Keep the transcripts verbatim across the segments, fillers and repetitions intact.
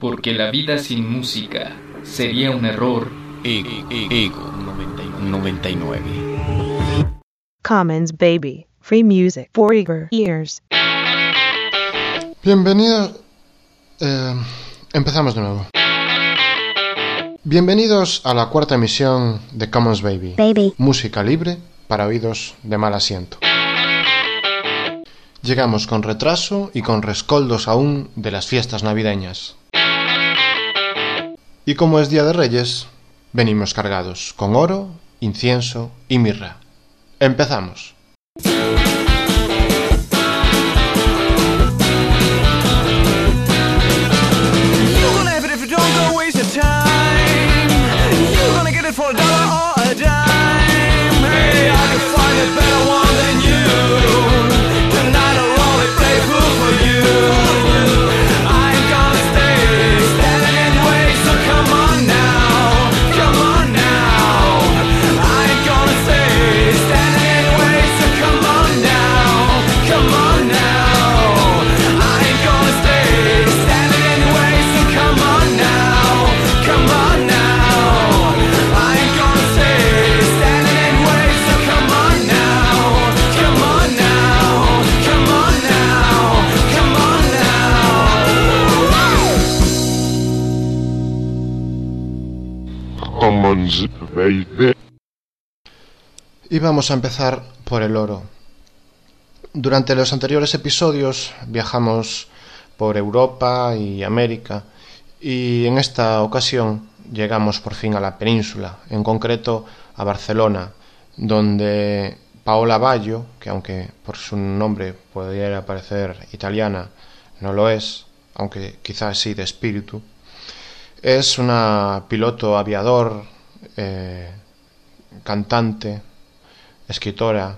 porque la vida sin música sería un error. Ego, Ego noventa y nueve. Commons Baby, free music for eager ears. Bienvenidos... Eh, empezamos de nuevo. Bienvenidos a la cuarta emisión de Commons Baby. Baby. Música libre para oídos de mal asiento. Llegamos con retraso y con rescoldos aún de las fiestas navideñas. Y como es Día de Reyes, venimos cargados con oro, incienso y mirra. Empezamos. For a dollar or a dime, hey, I can find a better one than you. Tonight I'll only play fool for you. I ain't gonna stay standing in the way, so come on now, come on now. I ain't gonna stay standing in the way, so come on now, come on now. I ain't gonna stay standing in the way, so come on now, come on now. Commons Baby. Y vamos a empezar por el oro. Durante los anteriores episodios viajamos por Europa y América, y en esta ocasión llegamos por fin a la península, en concreto a Barcelona, donde Paola Baggio, que aunque por su nombre pudiera parecer italiana, no lo es, aunque quizás sí de espíritu, es una piloto aviador, eh, cantante, escritora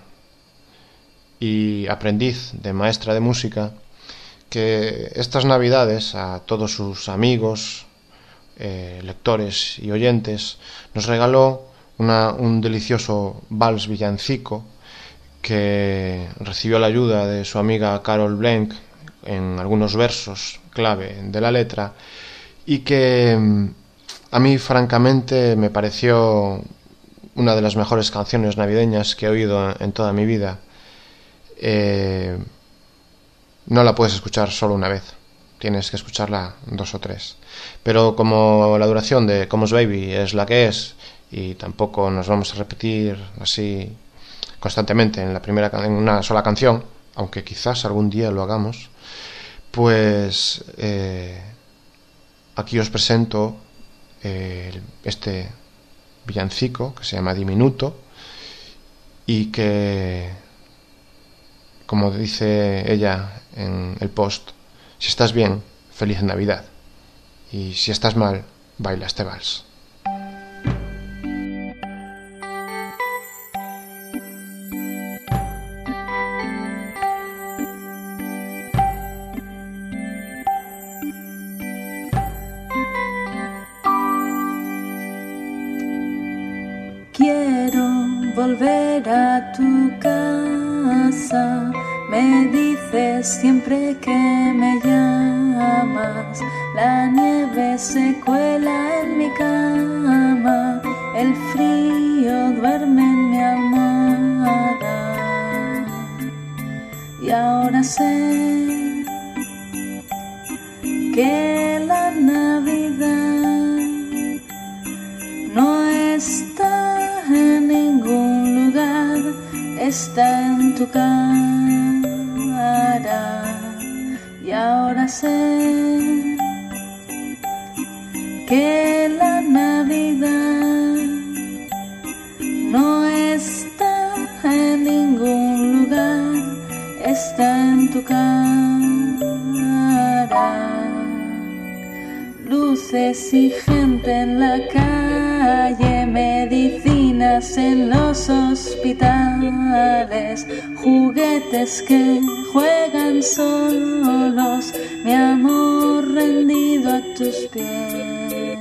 y aprendiz de maestra de música, que estas navidades a todos sus amigos, eh, lectores y oyentes nos regaló una, un delicioso vals villancico que recibió la ayuda de su amiga Carol Blanc en algunos versos clave de la letra, y que a mí francamente me pareció una de las mejores canciones navideñas que he oído en toda mi vida. Eh, no la puedes escuchar solo una vez, tienes que escucharla dos o tres. Pero como la duración de Commons Baby es la que es, y tampoco nos vamos a repetir así constantemente en la primera en una sola canción, aunque quizás algún día lo hagamos, pues eh, aquí os presento eh, este villancico que se llama Diminuto, y que, como dice ella en el post, si estás bien, feliz Navidad, y si estás mal, baila este vals. Volver a tu casa, me dices siempre que me llamas. La nieve se cuela en mi cama, el frío duerme en mi almohada. Y ahora sé que la Navidad no está en ningún lugar, está en tu cara. Y ahora sé que la Navidad no está en ningún lugar, está en tu cara. Luces y gente en la calle, medicinas en los hospitales, juguetes que juegan solos, mi amor rendido a tus pies.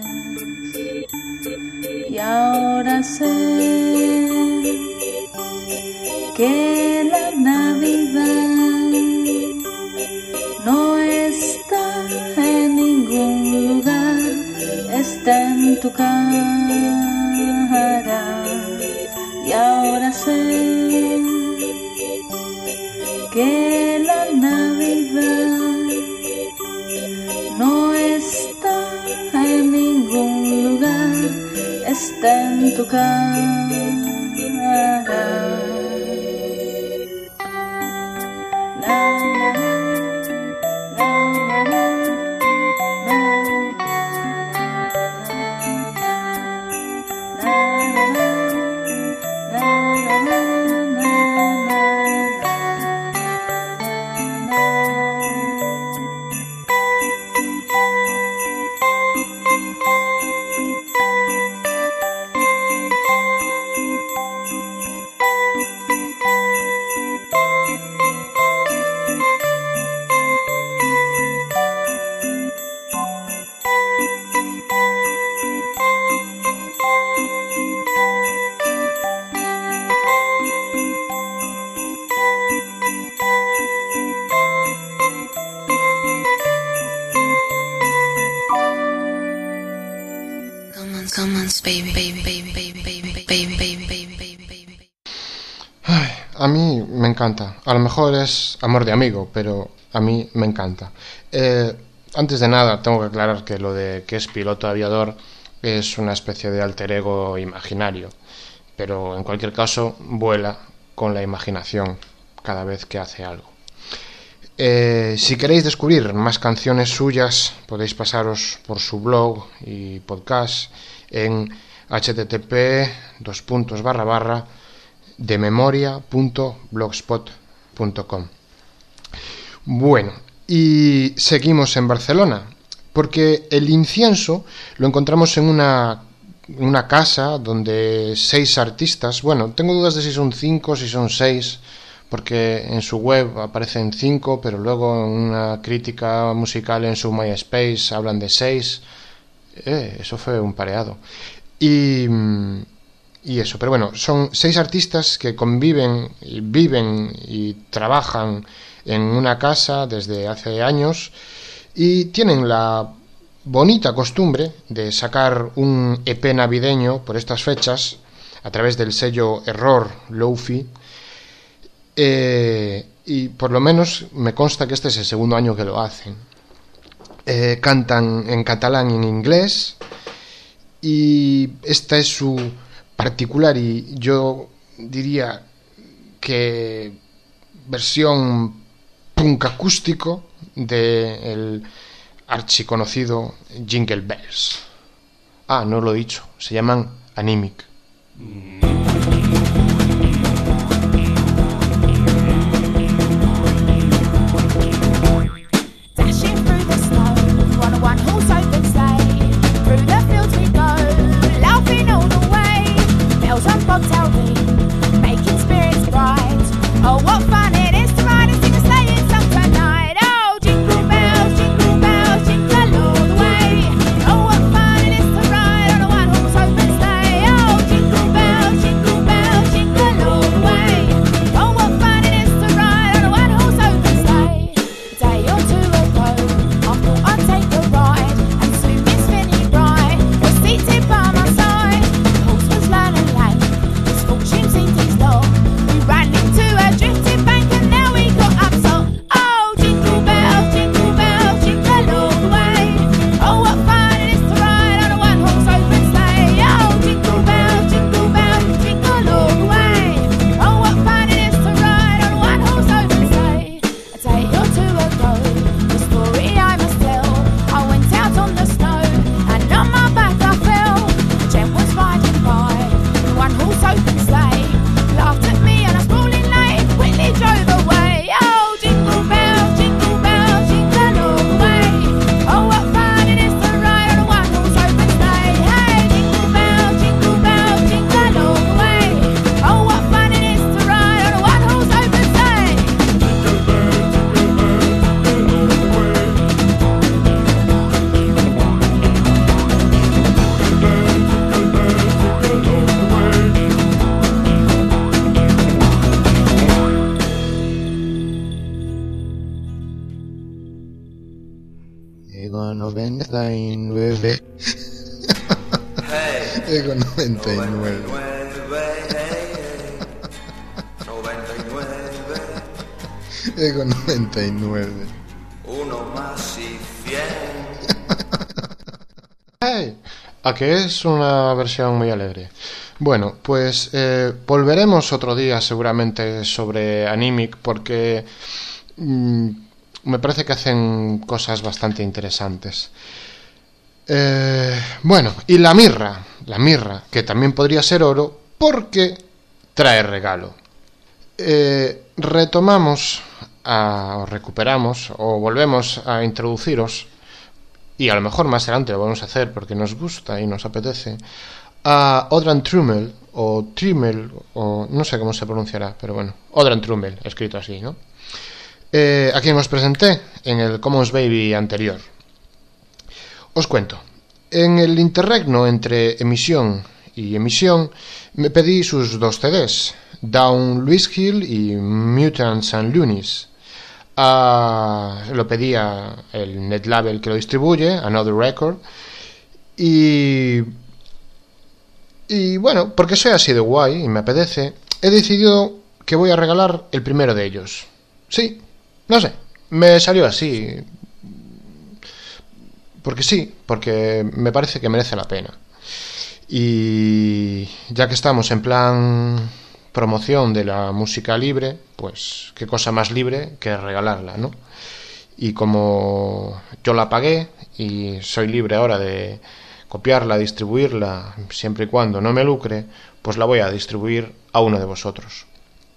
Y ahora sé que la Navidad no está en ningún lugar, en tu cara y ahora sé que la Navidad no está en ningún lugar, está en tu cara. Na, na, na, na, Ay, a mí me encanta. A lo mejor es amor de amigo, pero a mí me encanta. Eh, antes de nada, tengo que aclarar que lo de que es piloto aviador es una especie de alter ego imaginario, pero en cualquier caso vuela con la imaginación cada vez que hace algo. Eh, si queréis descubrir más canciones suyas, podéis pasaros por su blog y podcast en http dos puntos barra barra de memoria punto blogspot punto com. Bueno, y seguimos en Barcelona, porque el incienso lo encontramos en una, una casa donde seis artistas, bueno, tengo dudas de si son cinco o si son seis, porque en su web aparecen cinco, pero luego en una crítica musical en su MySpace hablan de seis. Eh, eso fue un pareado. Y, y eso, pero bueno, son seis artistas que conviven, y viven y trabajan en una casa desde hace años y tienen la bonita costumbre de sacar un E P navideño por estas fechas a través del sello Error Lo-Fi. Eh, y por lo menos me consta que este es el segundo año que lo hacen. Eh, cantan en catalán y en inglés, y esta es su particular y yo diría que versión punk acústico del archiconocido Jingle Bells. Ah, no lo he dicho, se llaman Animic. Ego noventa y nueve. Ego noventa y nueve. Uno más y cien. ¡Hey! ¿A que es una versión muy alegre? Bueno, pues eh, volveremos otro día seguramente sobre Animic porque mmm, me parece que hacen cosas bastante interesantes. Eh, bueno, y la mirra, la mirra, que también podría ser oro porque trae regalo. Eh, retomamos, a, o recuperamos, o volvemos a introduciros, y a lo mejor más adelante lo vamos a hacer porque nos gusta y nos apetece, a Odran Trummel, o Trimmel, o no sé cómo se pronunciará, pero bueno, Odran Trummel, escrito así, ¿no? Eh, a quien os presenté en el Commons Baby anterior. Os cuento, en el interregno entre emisión y emisión me pedí sus dos C Ds, Down Louis Hill y Mutants and Loonies. Uh, lo pedía el NetLabel que lo distribuye, Another Record, y y bueno, porque soy así de guay y me apetece, he decidido que voy a regalar el primero de ellos. Sí, no sé, me salió así. Porque sí, porque me parece que merece la pena. Y ya que estamos en plan promoción de la música libre, pues qué cosa más libre que regalarla, ¿no? Y como yo la pagué y soy libre ahora de copiarla, distribuirla, siempre y cuando no me lucre, pues la voy a distribuir a uno de vosotros.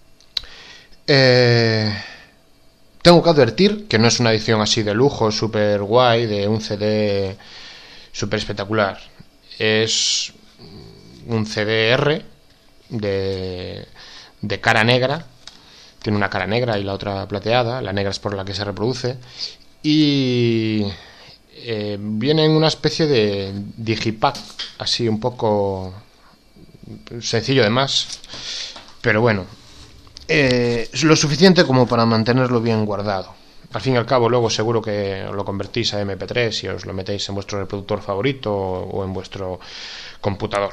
Eh... Tengo que advertir que no es una edición así de lujo, súper guay, de un C D súper espectacular. Es un C D R de, de cara negra. Tiene una cara negra y la otra plateada. La negra es por la que se reproduce. Y eh, viene en una especie de digipack, así un poco sencillo de más. Pero bueno. Eh, es lo suficiente como para mantenerlo bien guardado. Al fin y al cabo, luego seguro que lo convertís a eme pe tres y os lo metéis en vuestro reproductor favorito o en vuestro computador.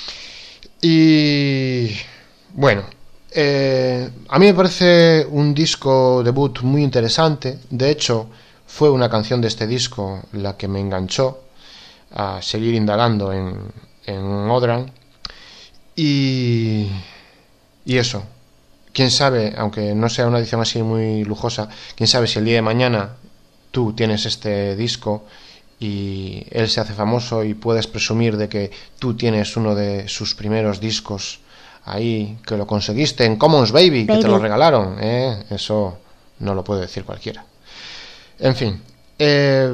Y bueno, eh, a mí me parece un disco debut muy interesante. De hecho, fue una canción de este disco la que me enganchó a seguir indagando en, en Odran. Y, y eso. Quién sabe, aunque no sea una edición así muy lujosa, quién sabe si el día de mañana tú tienes este disco y él se hace famoso y puedes presumir de que tú tienes uno de sus primeros discos ahí, que lo conseguiste en Commons Baby, Baby. Que te lo regalaron, ¿eh? Eso no lo puede decir cualquiera. En fin, eh,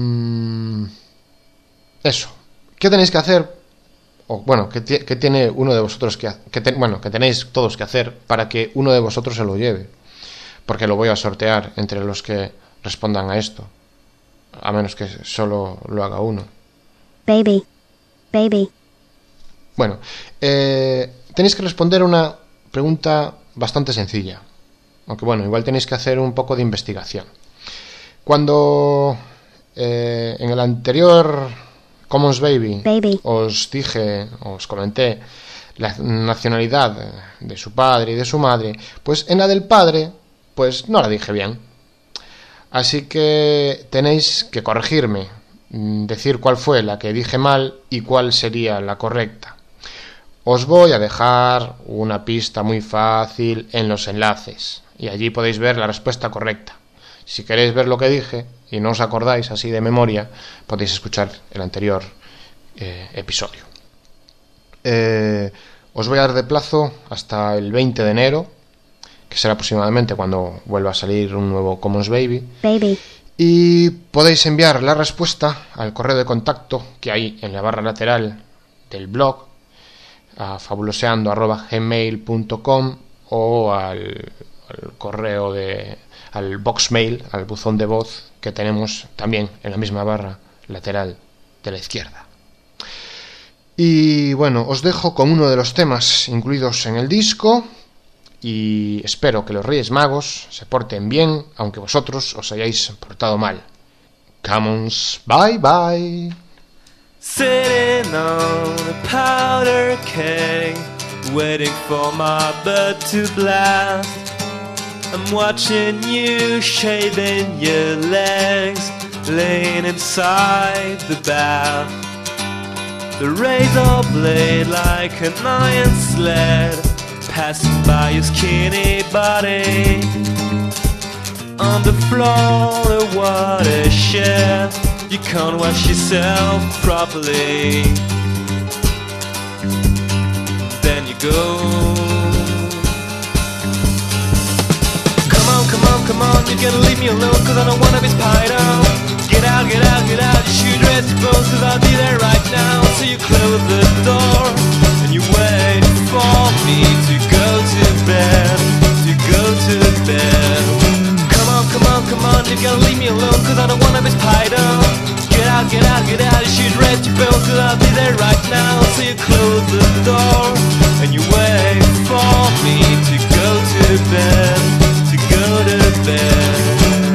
eso. ¿Qué tenéis que hacer? O bueno, ¿qué, t- qué tiene uno de vosotros que, que te- bueno, que tenéis todos que hacer para que uno de vosotros se lo lleve? Porque lo voy a sortear entre los que respondan a esto, a menos que solo lo haga uno. Baby, baby. Bueno, eh, tenéis que responder una pregunta bastante sencilla, aunque bueno, igual tenéis que hacer un poco de investigación. Cuando eh, en el anterior Commons Baby, Baby os dije, os comenté la nacionalidad de su padre y de su madre, pues en la del padre, pues no la dije bien. Así que tenéis que corregirme, decir cuál fue la que dije mal y cuál sería la correcta. Os voy a dejar una pista muy fácil en los enlaces y allí podéis ver la respuesta correcta. Si queréis ver lo que dije y no os acordáis así de memoria, podéis escuchar el anterior eh, episodio. Eh, os voy a dar de plazo hasta el veinte de enero, que será aproximadamente cuando vuelva a salir un nuevo Commons Baby. Baby. Y podéis enviar la respuesta al correo de contacto que hay en la barra lateral del blog, a fabuloseando arroba gmail punto com o al, al correo de... al boxmail, al buzón de voz que tenemos también en la misma barra lateral de la izquierda. Y bueno, os dejo con uno de los temas incluidos en el disco y espero que los Reyes Magos se porten bien, aunque vosotros os hayáis portado mal. Commons, bye bye. Sitting on a powder keg, waiting for my bird to blast. I'm watching you shaving your legs, laying inside the bath. The razor blade like an iron sled, passing by your skinny body. On the floor, a watershed, you can't wash yourself properly. Then you go. Come on, come on, come on, you're gonna leave me alone, cause I don't wanna be spied on. Get out, get out, get out, you should dress your clothes, cause I'll be there right now. So you close the door, and you wait for me to go to bed, to go to bed. Come on, come on, come on, you're gonna leave me alone, cause I don't wanna be spied on. Get out, get out, get out, you should rest your bones, cause I'll be there right now. So you close the door, and you wait for me to go to bed, to go to bed.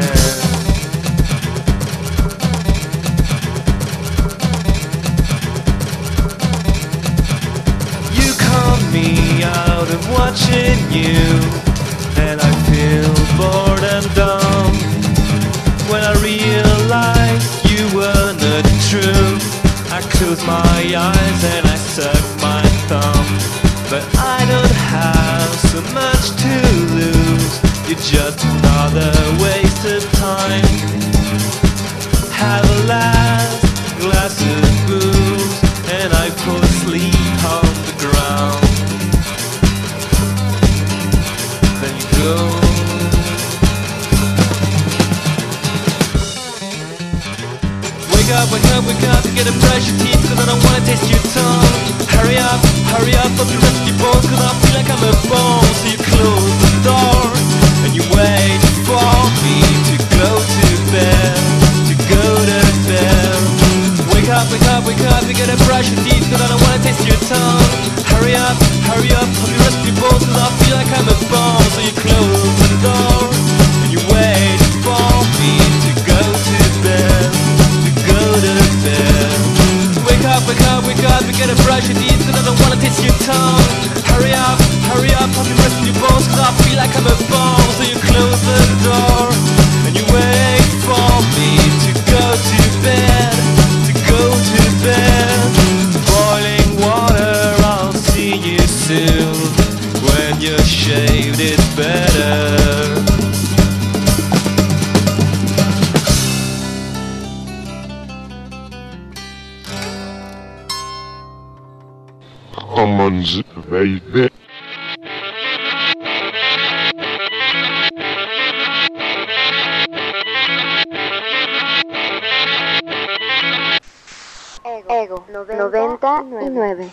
You call me out of watching you, and I feel bored and dumb. When I realize you were not true, I close my eyes and I suck my thumb. But I don't have so much to lose, you're just another waste of time. Have a last glass of booze, and I fall asleep on the ground. Then you go. Wake up, wake up, wake up, you gotta brush your teeth, cause I don't wanna taste your tongue. Hurry up, hurry up, up the rest of your bones, cause I feel like I'm a bone. So you close the door, and you wait for me to go to bed, to go to bed. Wake up, wake up, wake up, you gotta brush your teeth, cause I don't wanna taste your tongue. Hurry up, hurry up, up the rest of your bones, cause I feel like I'm a bone. So you close the door, and you wait for me to go to bed, go to bed. Wake up, wake up, wake up, you gotta brush your teeth, cause I don't wanna taste your tongue. Hurry up, hurry up, pop the rest of your bones, cause I feel like I'm a bone. So you close the door, and you wait for me to go to bed, to go to bed. Boiling water, I'll see you soon. When you're shaved, it's better. Commons, baby. Ego noventa y nueve.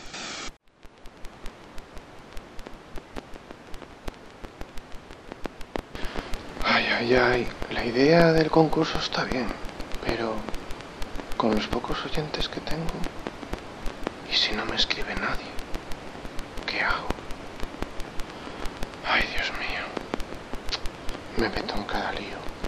Ay, ay, ay, la idea del concurso está bien, pero con los pocos oyentes que tengo, ¿y si no me escribe nadie? ¿Qué hago? Ay, Dios mío, me meto en cada lío.